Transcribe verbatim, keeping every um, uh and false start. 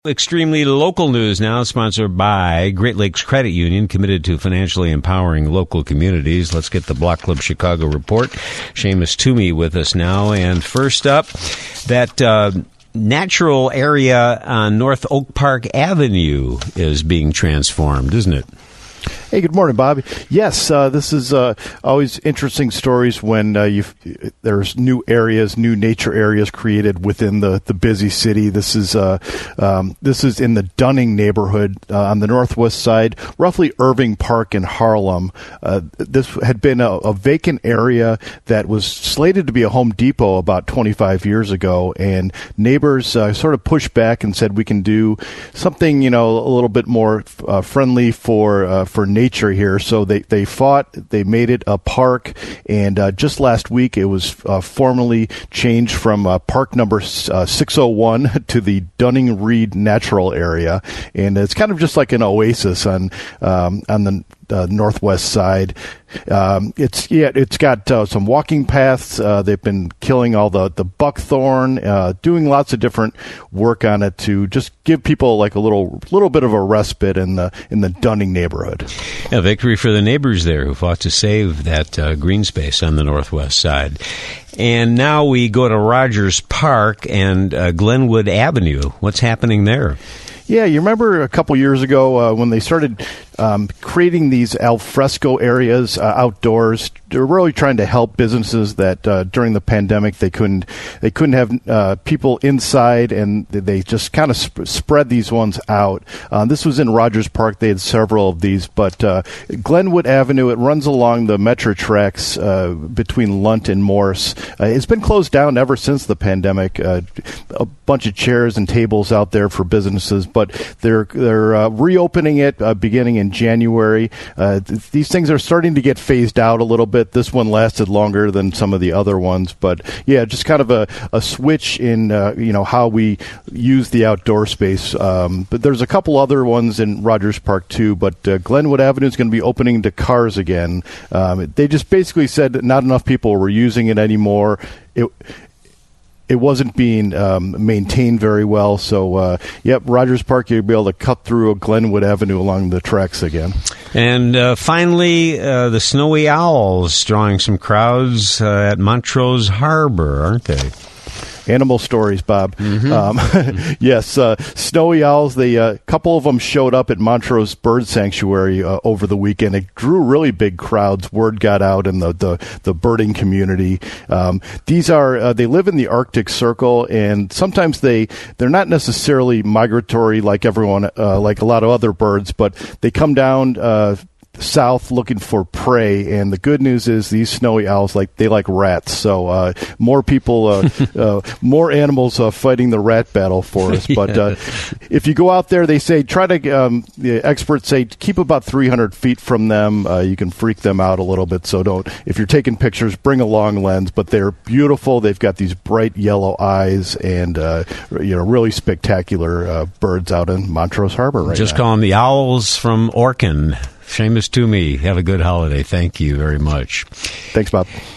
Extremely local news now, sponsored by Great Lakes Credit Union, committed to financially empowering local communities. Let's get the Block Club Chicago report. Seamus Toomey with us now. And first up, that uh, natural area on North Oak Park Avenue is being transformed, isn't it? Hey, good morning, Bob. Yes, uh, this is uh, always interesting stories when uh, you there's new areas, new nature areas created within the, the busy city. This is uh, um, this is in the Dunning neighborhood uh, on the northwest side, roughly Irving Park in Harlem. Uh, this had been a, a vacant area that was slated to be a Home Depot about twenty-five years ago, and neighbors uh, sort of pushed back and said we can do something, you know, a little bit more uh, friendly for uh, for nature. nature here. So they, they fought, they made it a park, and uh, just last week it was uh, formally changed from uh, park number uh, six oh one to the Dunning-Reed Natural Area, and it's kind of just like an oasis on um, on the uh, northwest side. Um, it's yeah, it's got uh, some walking paths. Uh, they've been killing all the the buckthorn, uh, doing lots of different work on it to just give people like a little little bit of a respite in the in the Dunning neighborhood. A victory for the neighbors there who fought to save that uh, green space on the northwest side. And now we go to Rogers Park and uh, Glenwood Avenue. What's happening there? Yeah, you remember a couple years ago uh, when they started um, creating these al fresco areas uh, outdoors. They're really trying to help businesses that uh, during the pandemic they couldn't they couldn't have uh, people inside, and they just kind of sp- spread these ones out. Uh, this was in Rogers Park. They had several of these, but uh, Glenwood Avenue, it runs along the Metro tracks uh, between Lunt and Morse. Uh, it's been closed down ever since the pandemic. Uh, a bunch of chairs and tables out there for businesses, but they're they're uh, reopening it uh, beginning in January. Uh, th- these things are starting to get phased out a little bit. This one lasted longer than some of the other ones, but yeah, just kind of a, a switch in uh, you know how we use the outdoor space. Um, but there's a couple other ones in Rogers Park too. But uh, Glenwood Avenue is going to be opening to cars again. Um, they just basically said that not enough people were using it anymore. It It wasn't being um, maintained very well. So, uh, yep, Rogers Park, you'll be able to cut through Glenwood Avenue along the tracks again. And uh, finally, uh, the Snowy Owls drawing some crowds uh, at Montrose Harbor, aren't they? Animal stories, Bob. Mm-hmm. Um, mm-hmm. Yes, uh, snowy owls. A uh, couple of them showed up at Montrose Bird Sanctuary uh, over the weekend. It drew really big crowds. Word got out in the the, the birding community. Um, these are uh, they live in the Arctic Circle, and sometimes they they're not necessarily migratory like everyone, uh, like a lot of other birds, but they come down Uh, south looking for prey, and the good news is these snowy owls like they like rats, so uh more people uh, uh more animals uh, fighting the rat battle for us. But uh if you go out there, they say try to um the experts say keep about three hundred feet from them. Uh you can freak them out a little bit, so don't, if you're taking pictures, bring a long lens. But they're beautiful. They've got these bright yellow eyes, and uh you know really spectacular uh birds out in Montrose Harbor right Just now. call them the owls from Orkin. Seamus Toomey, have a good holiday. Thank you very much. Thanks, Bob.